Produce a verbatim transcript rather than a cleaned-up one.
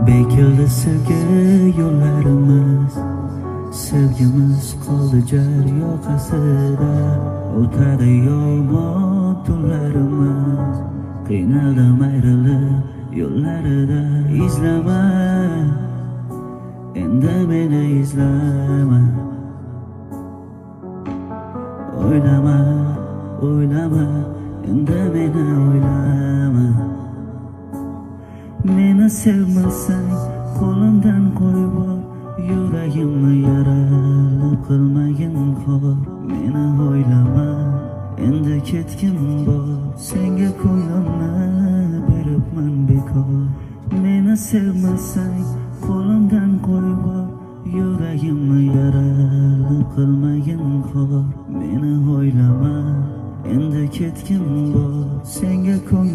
Bekildi sevgi yo'llarimiz, sevgimiz qoldi jar yoqasida. O'tadi yomon tunlarimiz, qiynaldim ayrilib yo'llarida. Izlama, endi meni izlama. O'ylama, o'ylama, endi meni o'ylama. Meni sevmasang qo'limdan qo'yib ol, yuragimni yaralab qilmagin xor. Meni o'ylama, endi ketgin bor, senga ko'nglimni beribman bekor. Meni sevmasang qo'limdan qo'yib ol, yuragimni yaralab qilmagin xor. Meni o'ylama, endi ketgin bor, senga ko'nglimni